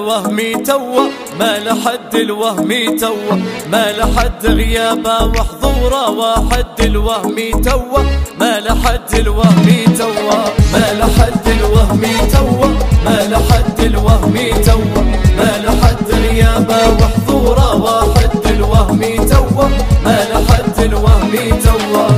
الوهمي توا، ما لحد الوهمي توا، ما لحد غيابه وحضوره واحد الوهمي توا، ما لحد الوهمي توا، ما لحد الوهمي توا، ما لحد الوهمي توا، ما لحد غيابه وحضوره واحد الوهمي توا، ما لحد الوهمي توا.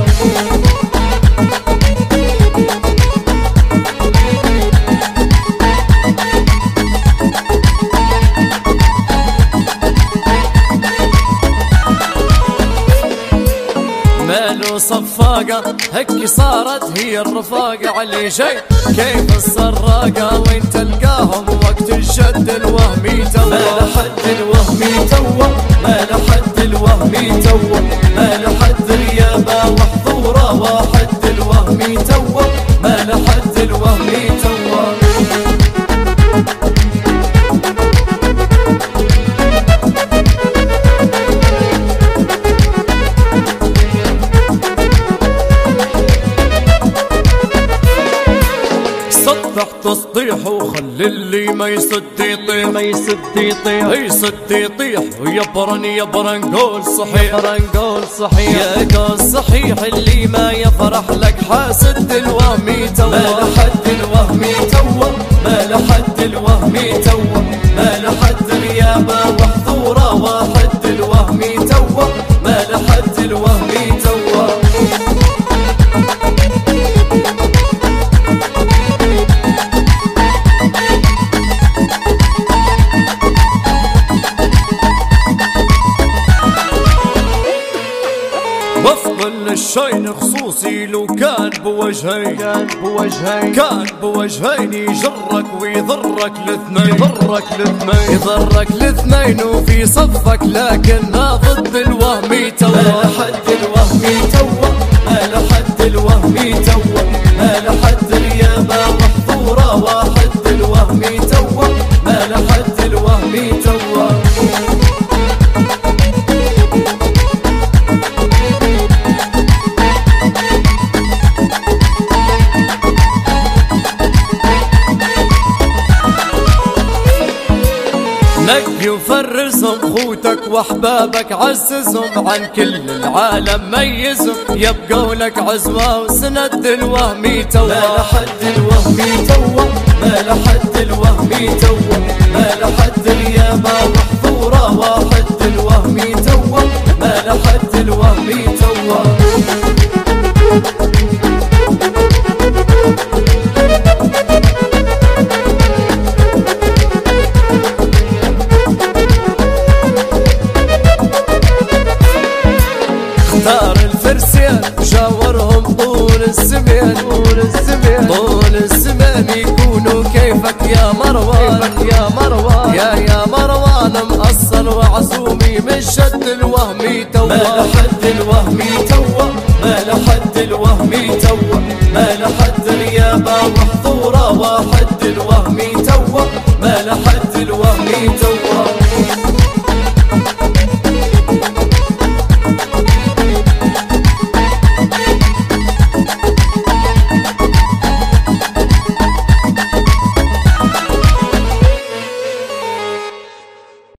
ماله صفاقة هكي صارت هي الرفاقة علي جاي كيف السراقة وين تلقاهم وقت الشد الوهمي توا، ما لحد الوهمي توا، ما لحد الوهمي توا، ما لحد غيابه وحضوره واحد الوهمي توا، ما لحد الوهمي توا. صدح تصطيح وخلي اللي ما يسد يطيح، ما يسد يطيح، يسد يطيح ويبرن يبرن قول صحيح، يبرن قول صحيح، يا قول صحيح اللي ما يفرح لك حاسد الوهمي توا، ما لحد الوهمي توا، ما لحد الوهمي توا، ما لحد غيابه وحضوره واحد الوهمي توا، ما لحد الوهمي توا. وافضل الشين خصوصي لو كان بوجهين، كان بوجهين، كان بوجهين يجرك ويضرك الاثنين، يضرك الاثنين، يضرك الاثنين وفي صفك لكنها ضد الوهمي توا، ما لحد الوهمي توا، ما لحد الوهمي توا، ما لحد غيابه وحضوره واحد الوهمي توا، ما لحد الوهمي توا. نقي وفرزهم خوتك واحبابك عززهم عن كل العالم ميزهم، يبقوا لك عزوة وسند الوهمي توا، ما لحد الوهمي توا، ما لحد الوهمي توا، ما لحد غيابه وحضوره واحد الوهمي توا، ما لحد الوهمي توا. اختار الفرسان شاورهم طول الزمان، طول الزمان، طول الزمان يكونوا كيفك يا مروان، كيفك يا مروان، يا مروان مقصر وعزومي من شد الوهمي توا، ما لحد الوهمي توا، ما لحد الوهمي توا، ما لحد غيابه وحضوره واحد الوهمي توا، ما لحد الوهمي توا.